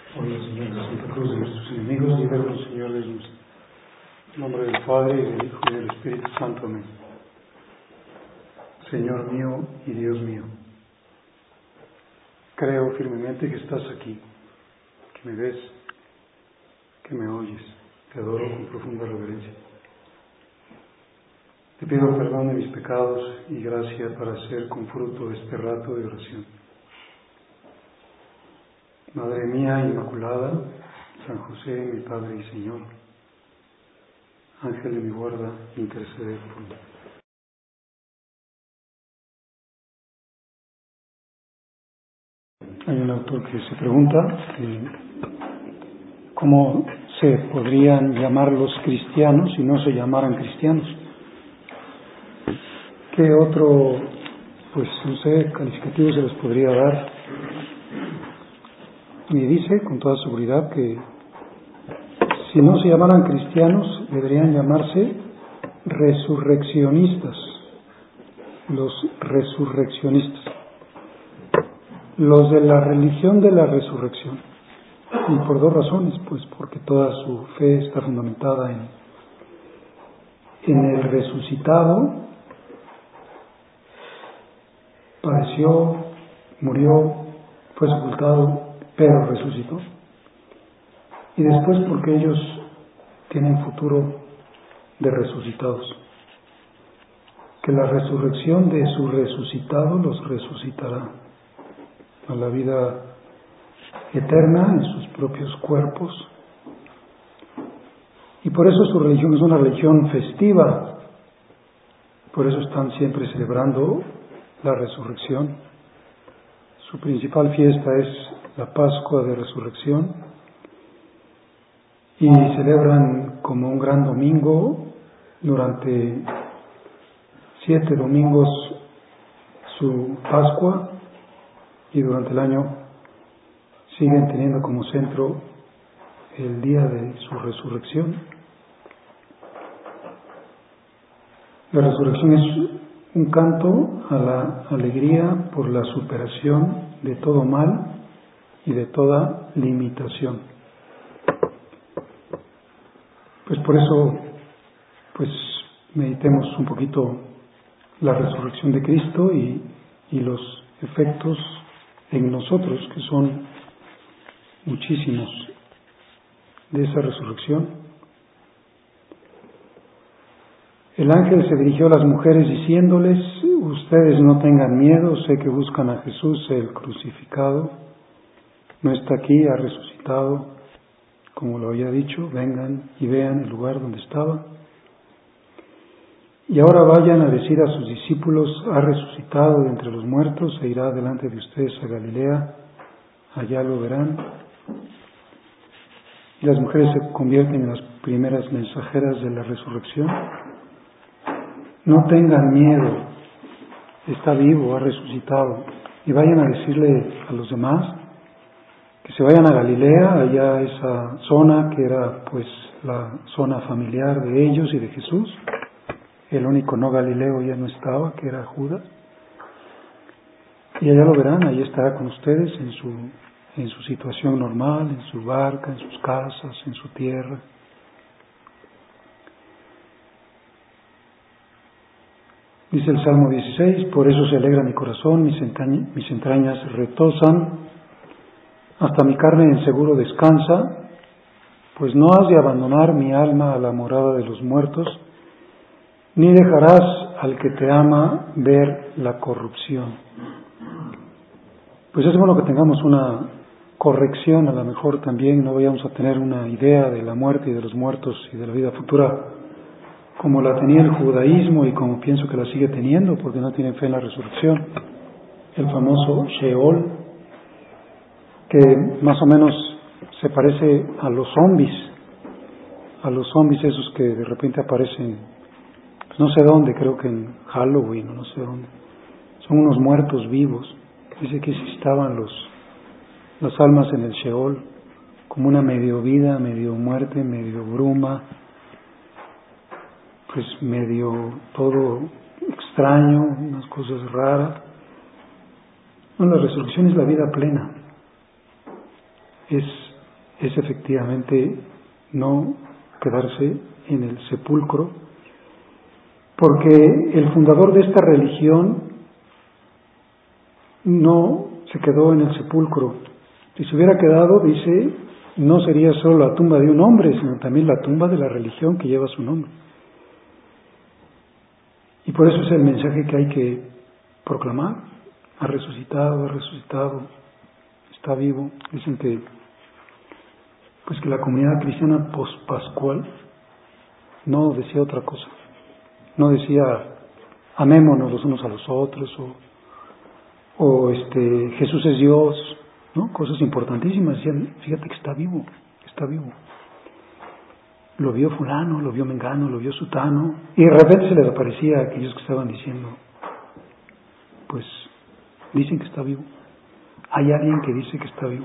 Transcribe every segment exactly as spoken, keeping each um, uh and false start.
Por la señal de Santa Cruz de nuestros enemigos, líbranos, Señor, de Dios. En nombre del Padre, y del Hijo, y del Espíritu Santo. Amén. Señor mío y Dios mío, creo firmemente que estás aquí, que me ves, que me oyes. Te adoro con profunda reverencia. Te pido perdón de mis pecados y gracia para hacer con fruto este rato de oración. Madre mía Inmaculada, San José, mi Padre y Señor, Ángel de mi guarda, interceded por mí. Hay un autor que se pregunta eh, cómo se podrían llamar los cristianos si no se llamaran cristianos. ¿Qué otro, pues no sé, calificativo se les podría dar? Y dice con toda seguridad que si no se llamaran cristianos deberían llamarse resurreccionistas. Los resurreccionistas, los de la religión de la resurrección. Y por dos razones, pues porque toda su fe está fundamentada en, en el resucitado. Padeció, murió, fue sepultado, pero resucitó. Y después porque ellos tienen futuro de resucitados. Que la resurrección de su resucitado los resucitará a la vida eterna en sus propios cuerpos. Y por eso su religión es una religión festiva. Por eso están siempre celebrando la resurrección. Su principal fiesta es la Pascua de Resurrección y celebran como un gran domingo durante siete domingos su Pascua y durante el año siguen teniendo como centro el día de su resurrección. La resurrección es un canto a la alegría por la superación de todo mal y de toda limitación. Pues por eso, pues meditemos un poquito la resurrección de Cristo y, y los efectos en nosotros, que son muchísimos, de esa resurrección. El ángel se dirigió a las mujeres diciéndoles: ustedes no tengan miedo, sé que buscan a Jesús el crucificado, no está aquí, ha resucitado, como lo había dicho, vengan y vean el lugar donde estaba. Y ahora vayan a decir a sus discípulos: ha resucitado de entre los muertos e irá delante de ustedes a Galilea, allá lo verán. Y las mujeres se convierten en las primeras mensajeras de la resurrección. No tengan miedo, está vivo, ha resucitado. Y vayan a decirle a los demás que se vayan a Galilea, allá a esa zona que era pues la zona familiar de ellos y de Jesús. El único no Galileo ya no estaba, que era Judas. Y allá lo verán, allí estará con ustedes en su, en su situación normal, en su barca, en sus casas, en su tierra. Dice el Salmo dieciséis: por eso se alegra mi corazón, mis entrañas, mis entrañas retosan, hasta mi carne en seguro descansa, pues no has de abandonar mi alma a la morada de los muertos, ni dejarás al que te ama ver la corrupción. Pues es bueno que tengamos una corrección, a lo mejor también no vayamos a tener una idea de la muerte y de los muertos y de la vida futura como la tenía el judaísmo y como pienso que la sigue teniendo, porque no tienen fe en la resurrección. El famoso Sheol, que más o menos se parece a los zombies, a los zombies esos que de repente aparecen, pues no sé dónde, creo que en Halloween o no sé dónde. Son unos muertos vivos. Dice que si estaban los, las almas en el Sheol, como una medio vida, medio muerte, medio bruma, pues medio todo extraño, unas cosas raras. No, la resurrección es la vida plena, es es efectivamente no quedarse en el sepulcro, porque el fundador de esta religión no se quedó en el sepulcro. Si se hubiera quedado, dice, no sería solo la tumba de un hombre, sino también la tumba de la religión que lleva su nombre. Y por eso es el mensaje que hay que proclamar. Ha resucitado, ha resucitado, está vivo. Dicen que pues que la comunidad cristiana pospascual no decía otra cosa. No decía amémonos los unos a los otros o, o este Jesús es Dios, ¿no? Cosas importantísimas. Decían, fíjate que está vivo, está vivo. Lo vio fulano, lo vio mengano, lo vio sutano, y de repente se les aparecía a aquellos que estaban diciendo, pues dicen que está vivo. Hay alguien que dice que está vivo.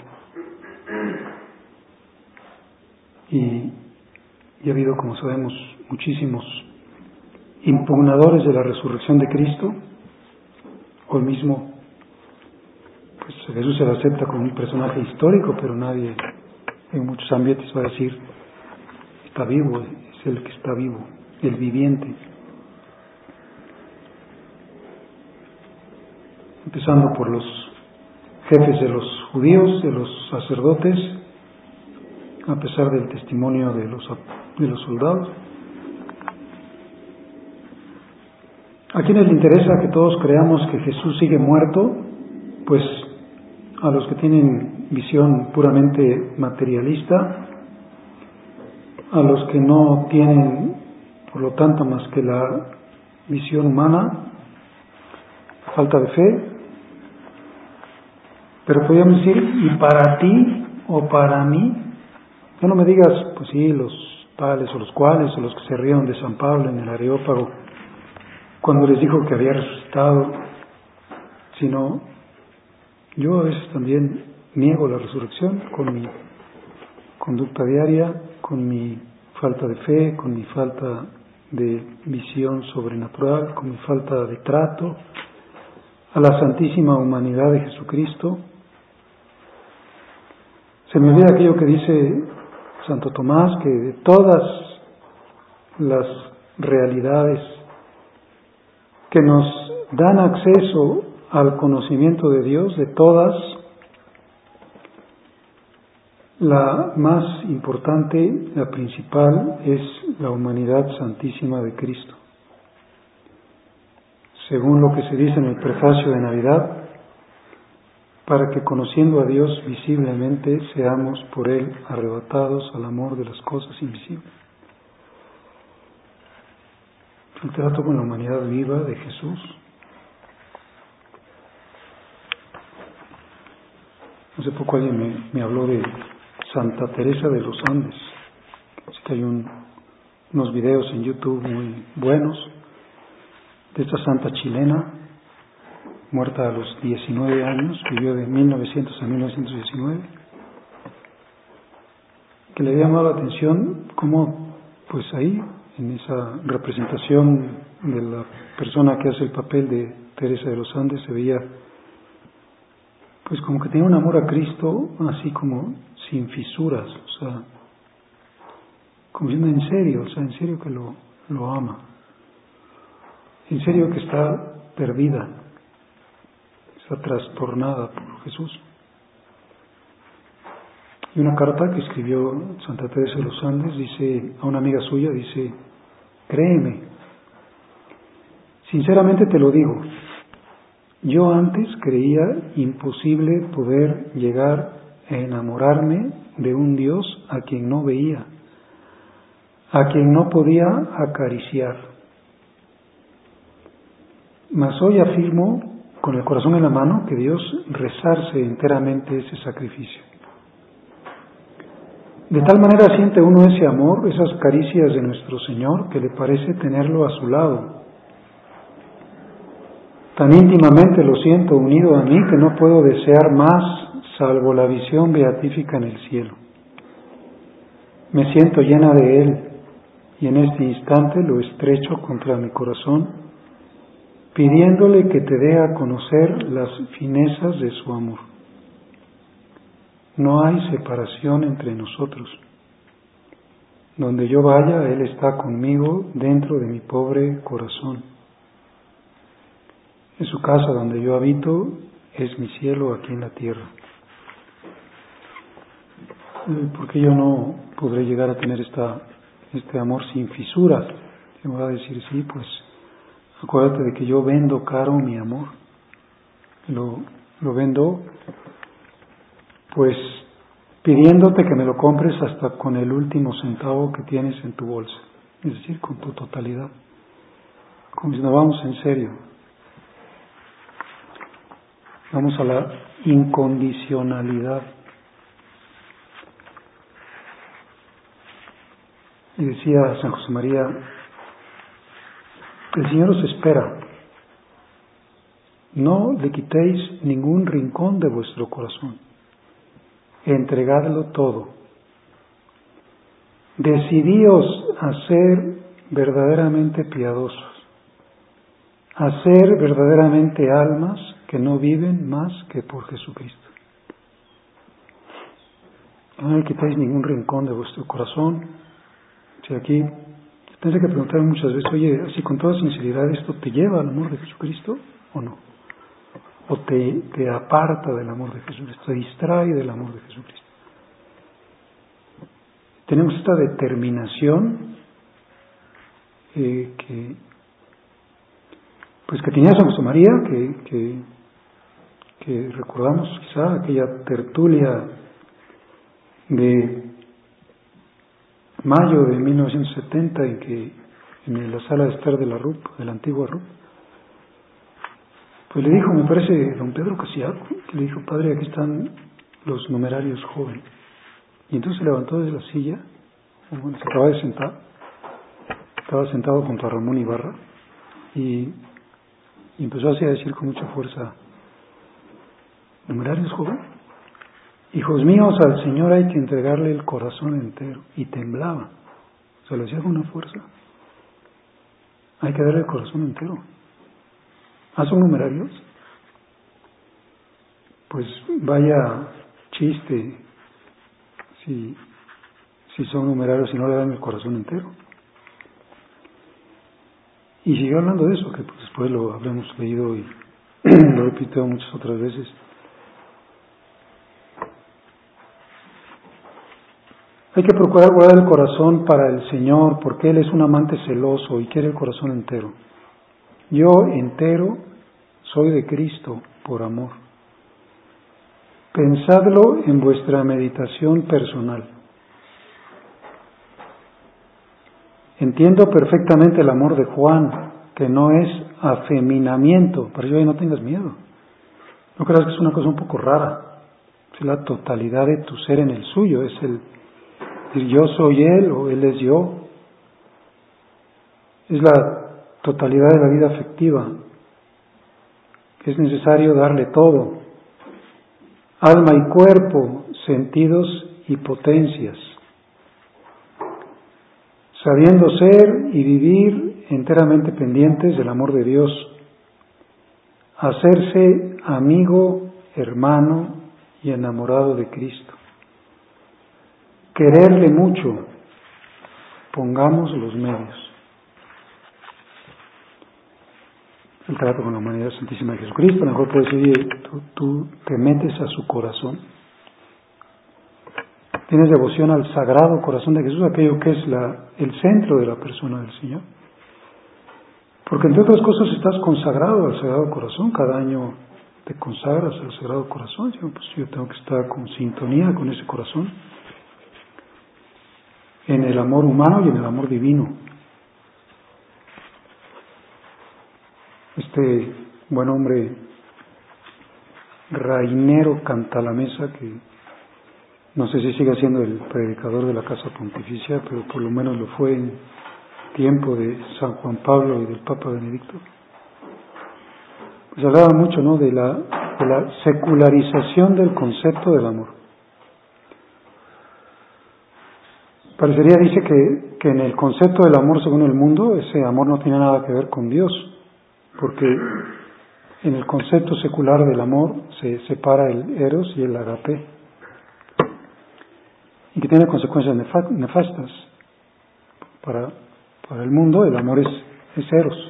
Y, y ha habido, como sabemos, muchísimos impugnadores de la resurrección de Cristo. Hoy mismo, pues Jesús se lo acepta como un personaje histórico, pero nadie en muchos ambientes va a decir, está vivo, es el que está vivo, el viviente. Empezando por los jefes de los judíos, de los sacerdotes, a pesar del testimonio de los, de los soldados. ¿A quienes le interesa que todos creamos que Jesús sigue muerto? Pues a los que tienen visión puramente materialista, a los que no tienen, por lo tanto, más que la visión humana, falta de fe. Pero podríamos decir, ¿y para ti o para mí? Ya no me digas, pues sí, los tales o los cuales, o los que se rieron de San Pablo en el Areópago, cuando les dijo que había resucitado, sino yo a veces también niego la resurrección con mi conducta diaria, con mi falta de fe, con mi falta de visión sobrenatural, con mi falta de trato a la santísima humanidad de Jesucristo. Se me olvida aquello que dice Santo Tomás, que de todas las realidades que nos dan acceso al conocimiento de Dios, de todas, la más importante, la principal, es la humanidad santísima de Cristo. Según lo que se dice en el prefacio de Navidad, para que conociendo a Dios visiblemente seamos por Él arrebatados al amor de las cosas invisibles. El trato con la humanidad viva de Jesús. Hace poco alguien me, me habló de Santa Teresa de los Andes. Así que hay un, unos videos en YouTube muy buenos de esta santa chilena, muerta a los diecinueve años, vivió de mil novecientos a mil novecientos diecinueve, que le había llamado la atención cómo, pues ahí, en esa representación de la persona que hace el papel de Teresa de los Andes, se veía, pues como que tenía un amor a Cristo, así como sin fisuras, o sea, como diciendo en serio, o sea, en serio que lo, lo ama, en serio que está perdida, está trastornada por Jesús. Y una carta que escribió Santa Teresa de los Andes dice a una amiga suya, dice, créeme, sinceramente te lo digo, yo antes creía imposible poder llegar a enamorarme de un Dios a quien no veía, a quien no podía acariciar. Mas hoy afirmo con el corazón en la mano que Dios resarce enteramente ese sacrificio. De tal manera siente uno ese amor, esas caricias de nuestro Señor, que le parece tenerlo a su lado. Tan íntimamente lo siento unido a mí que no puedo desear más salvo la visión beatífica en el cielo. Me siento llena de Él y en este instante lo estrecho contra mi corazón, pidiéndole que te dé a conocer las finezas de su amor. no hay separación entre nosotros. Donde yo vaya, Él está conmigo dentro de mi pobre corazón. En su casa donde yo habito es mi cielo aquí en la tierra. ¿Por qué yo no podré llegar a tener esta, este amor sin fisuras? Y me va a decir, sí, pues acuérdate de que yo vendo caro mi amor. Lo, lo vendo pues pidiéndote que me lo compres hasta con el último centavo que tienes en tu bolsa, es decir, con tu totalidad. Como si nos vamos en serio, vamos a la incondicionalidad. Y decía San José María, el Señor os espera, no le quitéis ningún rincón de vuestro corazón, entregadlo todo. Decidíos a ser verdaderamente piadosos, a ser verdaderamente almas que no viven más que por Jesucristo. No le quitéis ningún rincón de vuestro corazón. Si aquí tendré que preguntar muchas veces, oye, así con toda sinceridad, ¿esto te lleva al amor de Jesucristo o no? ¿O te, te aparta del amor de Jesucristo, te distrae del amor de Jesucristo? Tenemos esta determinación eh, que pues que tenía San José María, que, que, que recordamos quizá aquella tertulia de mayo de mil novecientos setenta en que en la sala de estar de la R U P, de la antigua R U P, pues le dijo, me parece, don Pedro Casiaco, que le dijo, padre, aquí están los numerarios jóvenes. Y entonces se levantó de la silla, bueno, se acaba de sentar, estaba sentado junto a Ramón Ibarra, y, y empezó así a decir con mucha fuerza, numerarios jóvenes, hijos míos, al Señor hay que entregarle el corazón entero. Y temblaba, se lo decía con una fuerza, hay que darle el corazón entero. ¿Ah, son numerarios? Pues vaya chiste si, si son numerarios y no le dan el corazón entero. Y siguió hablando de eso, que pues después lo habremos leído y lo repito muchas otras veces. Hay que procurar guardar el corazón para el Señor, porque Él es un amante celoso y quiere el corazón entero. Yo entero soy de Cristo por amor. Pensadlo en vuestra meditación personal. Entiendo perfectamente el amor de Juan, que no es afeminamiento, para ello no tengas miedo. No creas que es una cosa un poco rara. Es la totalidad de tu ser en el suyo, es el decir yo soy Él o Él es yo. Es la totalidad de la vida afectiva. Es necesario darle todo, alma y cuerpo, sentidos y potencias, sabiendo ser y vivir enteramente pendientes del amor de Dios, hacerse amigo, hermano y enamorado de Cristo, quererle mucho, pongamos los medios. El trato con la humanidad santísima de Jesucristo, a lo mejor puedes decir, tú, tú te metes a su corazón, tienes devoción al sagrado corazón de Jesús, aquello que es la, el centro de la persona del Señor, porque entre otras cosas estás consagrado al sagrado corazón, cada año te consagras al sagrado corazón. Yo, pues yo tengo que estar con sintonía con ese corazón, en el amor humano y en el amor divino. Este buen hombre Rainero Cantalamessa, que no sé si sigue siendo el predicador de la Casa Pontificia, pero por lo menos lo fue en tiempo de San Juan Pablo y del Papa Benedicto, pues hablaba mucho, ¿no?, de la, de la secularización del concepto del amor. Parecería, dice, que, que en el concepto del amor según el mundo, ese amor no tiene nada que ver con Dios, porque en el concepto secular del amor se separa el eros y el agape. y que tiene consecuencias nefastas. Para, para el mundo el amor es, es eros.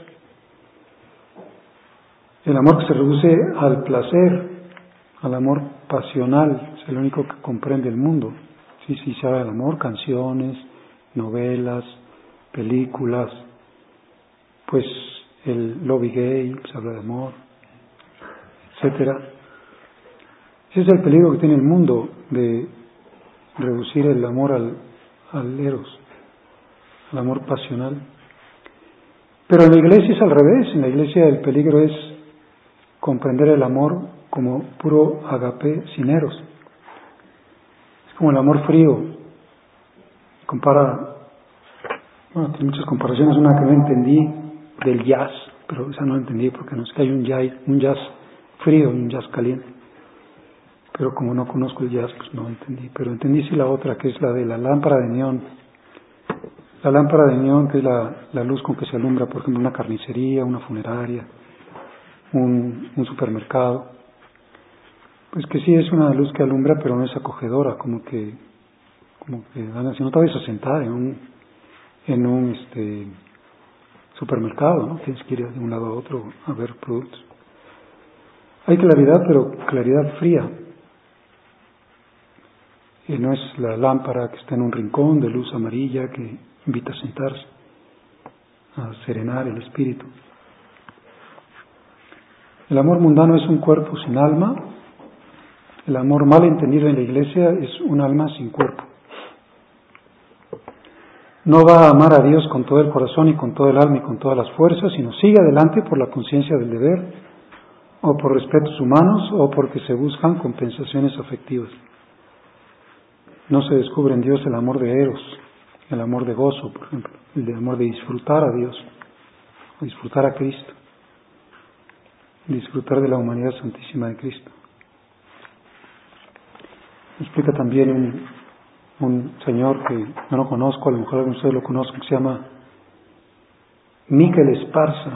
El amor que se reduce al placer, al amor pasional, es el único que comprende el mundo. Sí, sí, se habla del amor, canciones, novelas, películas, pues el lobby gay, se habla de amor, etcétera. Ese es el peligro que tiene el mundo de reducir el amor al, al eros, al amor pasional. Pero en la iglesia es al revés. En la iglesia el peligro es comprender el amor como puro agape sin eros. Es como el amor frío. Compara, bueno, tiene muchas comparaciones. Una que no entendí del jazz, pero esa no la entendí porque no es que hay un jazz, un jazz frío y un jazz caliente. Pero como no conozco el jazz, pues no entendí. Pero entendí sí la otra, que es la de la lámpara de neón. La lámpara de neón, que es la, la luz con que se alumbra, por ejemplo, una carnicería, una funeraria, un, un supermercado. Pues que sí es una luz que alumbra, pero no es acogedora, como que, como que, si no te vas a sentar en un, en un este, supermercado, ¿no? Tienes que ir de un lado a otro a ver productos. Hay claridad, pero claridad fría. Y no es la lámpara que está en un rincón de luz amarilla que invita a sentarse, a serenar el espíritu. El amor mundano es un cuerpo sin alma. El amor mal entendido en la iglesia es un alma sin cuerpo. No va a amar a Dios con todo el corazón y con todo el alma y con todas las fuerzas, sino sigue adelante por la conciencia del deber, o por respetos humanos, o porque se buscan compensaciones afectivas. No se descubre en Dios el amor de eros, el amor de gozo, por ejemplo, el de amor de disfrutar a Dios, disfrutar a Cristo, disfrutar de la humanidad santísima de Cristo. Explica también un, un señor que yo no conozco, a lo mejor algunos de ustedes lo conocen, que se llama Miquel Esparza,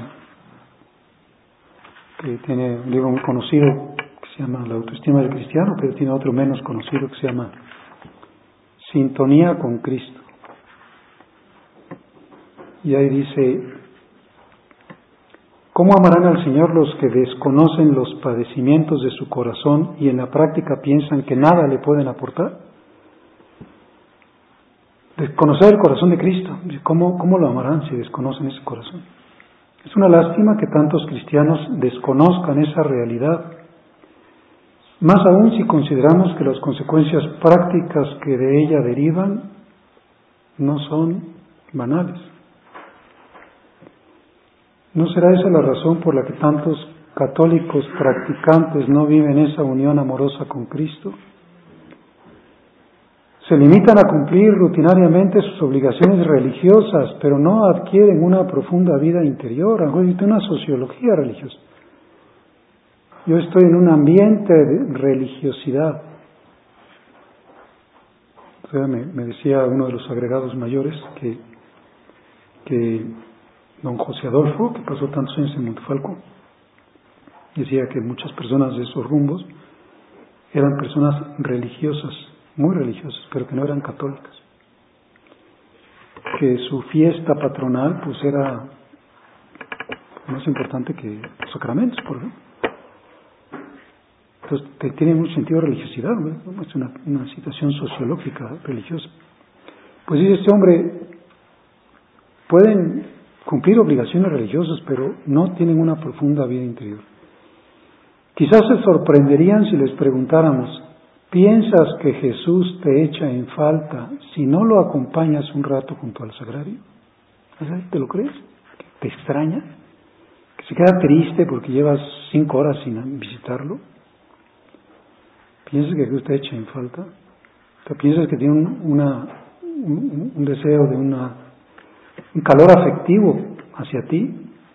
que tiene un libro muy conocido que se llama La autoestima del cristiano, pero tiene otro menos conocido que se llama Sintonía con Cristo. Y ahí dice: ¿cómo amarán al Señor los que desconocen los padecimientos de su corazón y en la práctica piensan que nada le pueden aportar? Desconocer el corazón de Cristo. ¿Cómo, cómo lo amarán si desconocen ese corazón? Es una lástima que tantos cristianos desconozcan esa realidad. Más aún si consideramos que las consecuencias prácticas que de ella derivan no son banales. ¿No será esa la razón por la que tantos católicos practicantes no viven esa unión amorosa con Cristo? Se limitan a cumplir rutinariamente sus obligaciones religiosas, pero no adquieren una profunda vida interior, una sociología religiosa. Yo estoy en un ambiente de religiosidad. O sea, me, me decía uno de los agregados mayores que, que don José Adolfo, que pasó tantos años en Montefalco, decía que muchas personas de esos rumbos eran personas religiosas, muy religiosas, pero que no eran católicas. Que su fiesta patronal pues era más importante que los sacramentos, por ejemplo. Entonces, que tiene mucho sentido de religiosidad, ¿no? Es una, una situación sociológica religiosa. Pues dice este hombre, pueden cumplir obligaciones religiosas, pero no tienen una profunda vida interior. Quizás se sorprenderían si les preguntáramos: ¿piensas que Jesús te echa en falta si no lo acompañas un rato junto al sagrario? ¿Te lo crees? ¿Te extraña? ¿Que se queda triste porque llevas cinco horas sin visitarlo? ¿Piensas que Jesús te echa en falta? ¿O piensas que tiene un, una, un, un deseo de una, un calor afectivo hacia ti?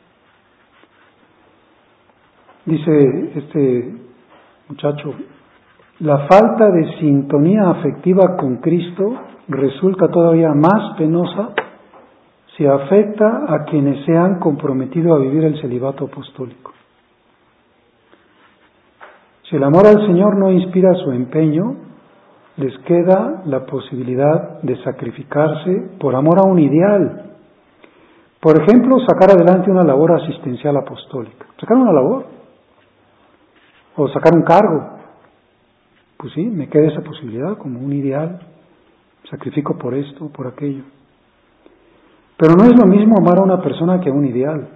Dice este muchacho: la falta de sintonía afectiva con Cristo resulta todavía más penosa si afecta a quienes se han comprometido a vivir el celibato apostólico. Si el amor al Señor no inspira su empeño, les queda la posibilidad de sacrificarse por amor a un ideal. Por ejemplo, sacar adelante una labor asistencial apostólica. Sacar una labor. O sacar un cargo. Pues sí, me queda esa posibilidad como un ideal. Sacrifico por esto, por aquello. Pero no es lo mismo amar a una persona que a un ideal.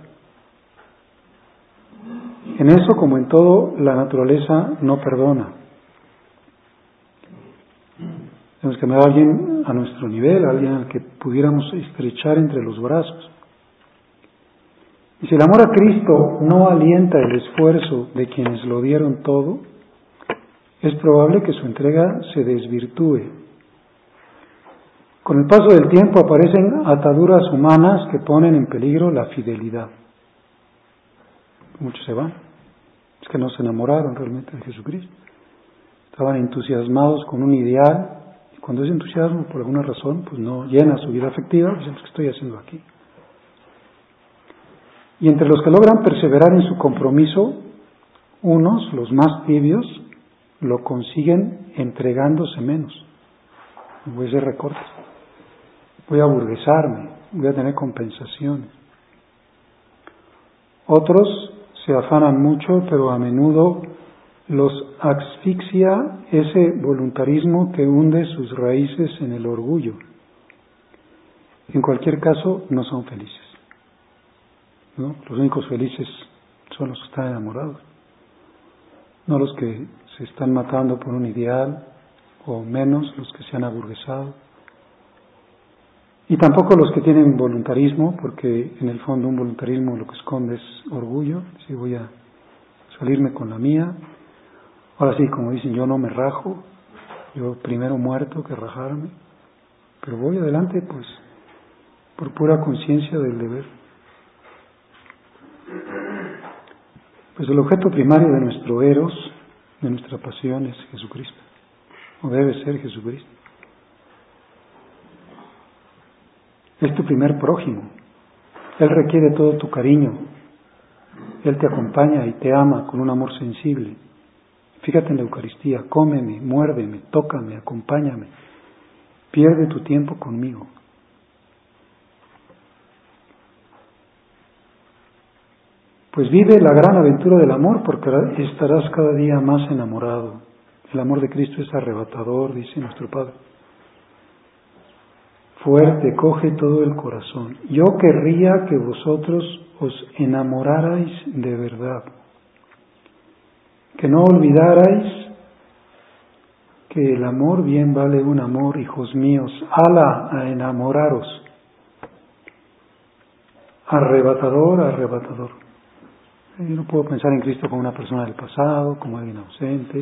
En eso, como en todo, la naturaleza no perdona. Tenemos que amar a alguien a nuestro nivel, a alguien al que pudiéramos estrechar entre los brazos. Y si el amor a Cristo no alienta el esfuerzo de quienes lo dieron todo, es probable que su entrega se desvirtúe. Con el paso del tiempo aparecen ataduras humanas que ponen en peligro la fidelidad. Muchos se van. Es que no se enamoraron realmente de Jesucristo. Estaban entusiasmados con un ideal, y cuando ese entusiasmo por alguna razón pues no llena su vida afectiva, pues ¿qué estoy haciendo aquí? Y entre los que logran perseverar en su compromiso, unos, los más tibios, lo consiguen entregándose menos. Voy a hacer recortes, voy a aburguesarme, voy a tener compensaciones. Otros se afanan mucho, pero a menudo los asfixia ese voluntarismo que hunde sus raíces en el orgullo. En cualquier caso, no son felices, ¿no? Los únicos felices son los que están enamorados, no los que se están matando por un ideal, o menos los que se han aburguesado. Y tampoco los que tienen voluntarismo, porque en el fondo un voluntarismo lo que esconde es orgullo. Si voy a salirme con la mía, ahora sí, como dicen, yo no me rajo, yo primero muerto que rajarme, pero voy adelante pues por pura conciencia del deber. Pues el objeto primario de nuestro eros, de nuestra pasión, es Jesucristo, o debe ser Jesucristo. Es tu primer prójimo. Él requiere todo tu cariño. Él te acompaña y te ama con un amor sensible. Fíjate en la Eucaristía, cómeme, muérdeme, tócame, acompáñame. Pierde tu tiempo conmigo. Pues vive la gran aventura del amor, porque estarás cada día más enamorado. El amor de Cristo es arrebatador, dice nuestro Padre. Fuerte, coge todo el corazón. Yo querría que vosotros os enamorarais de verdad, que no olvidarais que el amor bien vale un amor, hijos míos. ¡Hala a enamoraros! Arrebatador, arrebatador. Yo no puedo pensar en Cristo como una persona del pasado, como alguien ausente,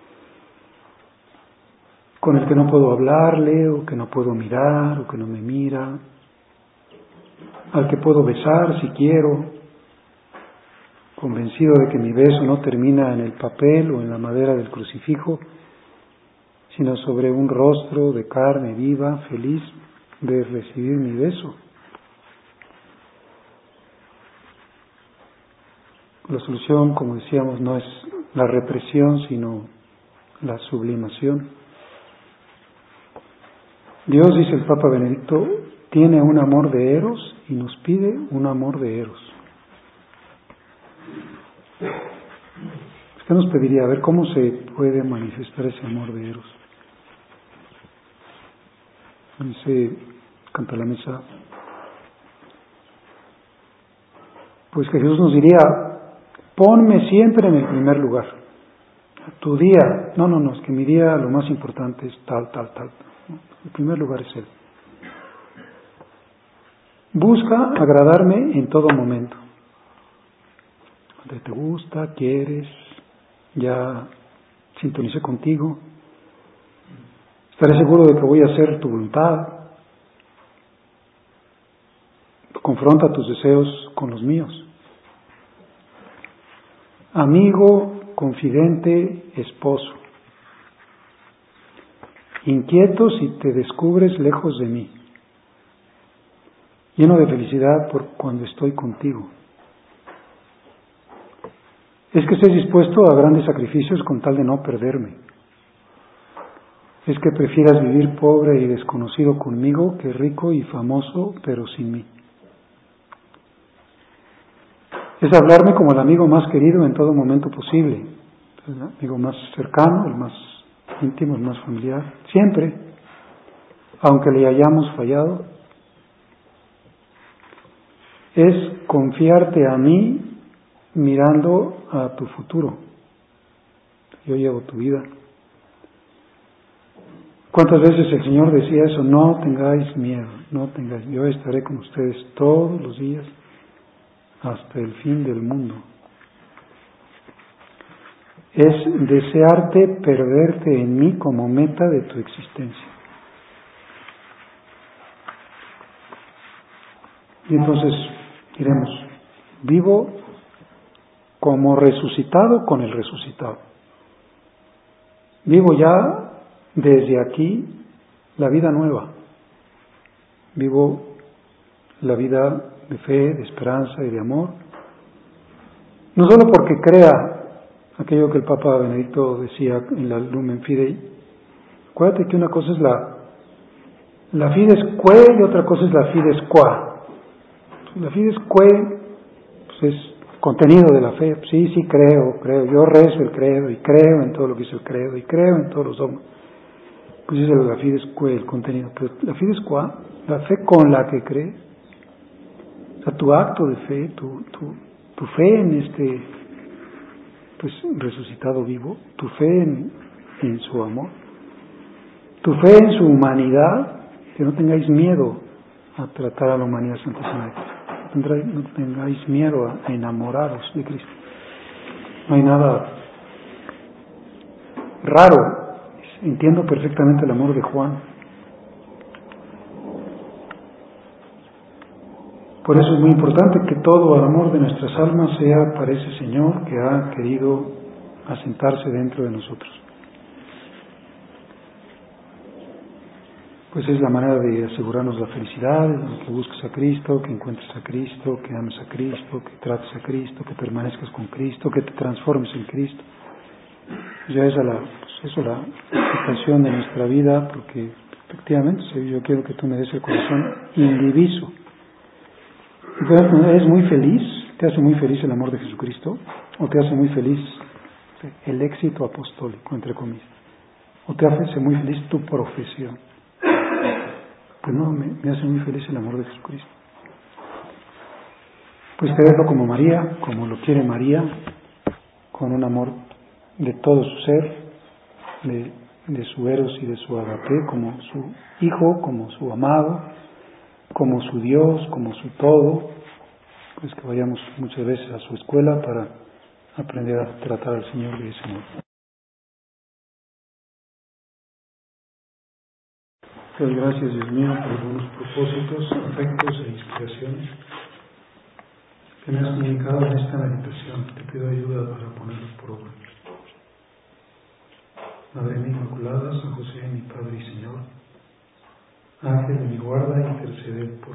con el que no puedo hablarle, o que no puedo mirar, o que no me mira, al que puedo besar si quiero, convencido de que mi beso no termina en el papel o en la madera del crucifijo, sino sobre un rostro de carne viva, feliz de recibir mi beso. La solución, como decíamos, no es la represión, sino la sublimación. Dios, dice el Papa Benedicto, tiene un amor de eros y nos pide un amor de eros. ¿Qué nos pediría? A ver, ¿cómo se puede manifestar ese amor de eros? Dice, canta la misa, pues que Jesús nos diría, ponme siempre en el primer lugar. Tu día, no, no, no, es que mi día lo más importante es tal, tal, tal. El primer lugar es Él. Busca agradarme en todo momento. Cuando te gusta, quieres, ya sintonicé contigo, estaré seguro de que voy a hacer tu voluntad. Confronta tus deseos con los míos. Amigo, confidente, esposo. Inquieto si te descubres lejos de mí. Lleno de felicidad por cuando estoy contigo. Es que estés dispuesto a grandes sacrificios con tal de no perderme. es que prefieras vivir pobre y desconocido conmigo que rico y famoso pero sin mí. Es hablarme como el amigo más querido en todo momento posible, el amigo más cercano, el más íntimo, el más familiar, siempre, aunque le hayamos fallado. Es confiarte a mí mirando a tu futuro. Yo llevo tu vida. ¿Cuántas veces el Señor decía eso? No tengáis miedo, no tengáis, yo estaré con ustedes todos los días hasta el fin del mundo. Es desearte perderte en mí como meta de tu existencia. Y entonces diremos, vivo como resucitado con el resucitado. Vivo ya desde aquí la vida nueva. Vivo la vida de fe, de esperanza y de amor. No solo porque crea aquello que el Papa Benedicto decía en la Lumen Fidei. Acuérdate que una cosa es la, la fides que y otra cosa es la fides qua. La fides que pues es contenido de la fe. Sí, sí creo, creo. Yo rezo el credo y creo en todo lo que dice el credo y creo en todos los dogmas. Pues esa es la fides que, el contenido. Pero la fides qua, la fe con la que cree, o sea, tu acto de fe, tu, tu, tu fe en este pues resucitado vivo, tu fe en, en su amor, tu fe en su humanidad, que no tengáis miedo a tratar a la humanidad santísima de Cristo, no tengáis miedo a enamoraros de Cristo. No hay nada raro, entiendo perfectamente el amor de Juan. Por eso es muy importante que todo el amor de nuestras almas sea para ese Señor que ha querido asentarse dentro de nosotros. Pues es la manera de asegurarnos la felicidad, que busques a Cristo, que encuentres a Cristo, que ames a Cristo, que trates a Cristo, que permanezcas con Cristo, que te transformes en Cristo. Ya esa es la, pues eso, la explicación de nuestra vida, porque efectivamente yo quiero que tú me des el corazón indiviso. ¿Es muy feliz? ¿Te hace muy feliz el amor de Jesucristo? ¿O te hace muy feliz el éxito apostólico, entre comillas? ¿O te hace muy feliz tu profesión? Pues no, me, me hace muy feliz el amor de Jesucristo. Pues quererlo como María, como lo quiere María, con un amor de todo su ser, de, de su eros y de su agape, como su hijo, como su amado, como su Dios, como su todo. Pues que vayamos muchas veces a su escuela para aprender a tratar al Señor de ese modo. Te doy gracias, Dios mío, por algunos propósitos, afectos e inspiraciones que me has comunicado en esta meditación. Te pido ayuda para ponerlos por obra. Madre mía Inmaculada, San José, mi Padre y Señor, Ángel de mi guarda, intercede por